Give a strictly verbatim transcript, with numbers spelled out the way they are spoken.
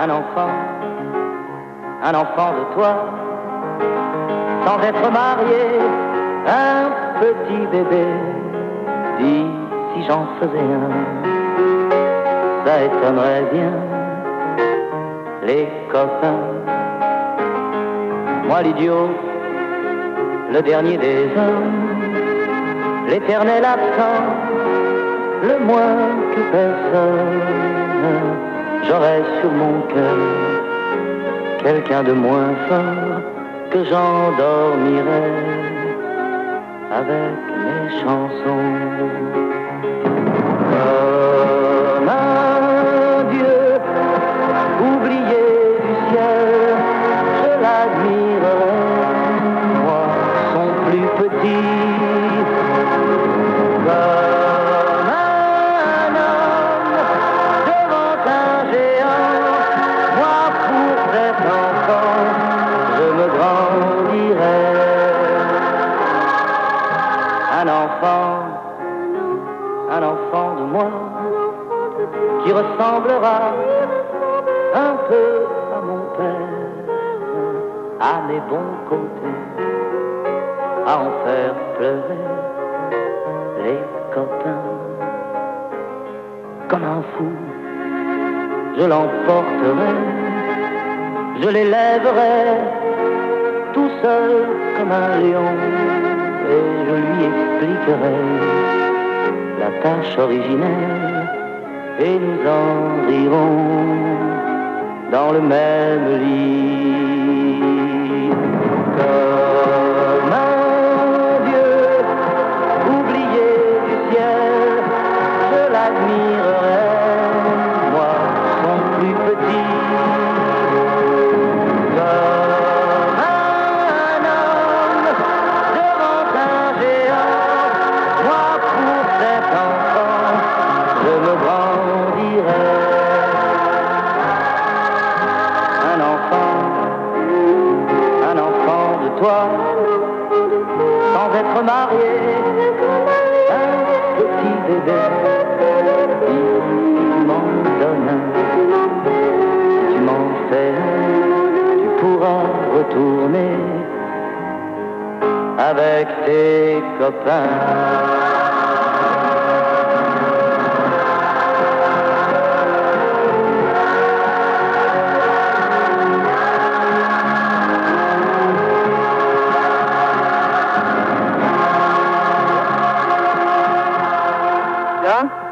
un enfant, un enfant de toi, sans être marié, un petit bébé. Dis si j'en faisais un, ça étonnerait bien les copains. Moi l'idiot, le dernier des hommes, l'éternel absent, le moins que personne, j'aurais sur mon cœur quelqu'un de moins fort que j'endormirais avec mes chansons. Comme un dieu oublié du ciel, je l'admirerais, moi son plus petit. Comme un homme devant un géant, moi pour cet enfant je me grandirais. Un enfant, un enfant de moi, qui ressemblera un peu à mon père, à mes bons côtés, à en faire pleurer les copains. Comme un fou, je l'emporterai, je l'élèverai, tout seul comme un lion, et je lui expliquerai la tâche originelle, et nous en rirons dans le même lit. Comme un dieu oublié du ciel, je l'admirerai, moi son plus petit. Comme un homme devant un géant, moi pour cet enfant je me grandirai. Un enfant, un enfant de toi, sans être marié, un petit bébé. Tu m'en donnes un, tu m'en fais un, tu pourras retourner avec tes copains. Ja?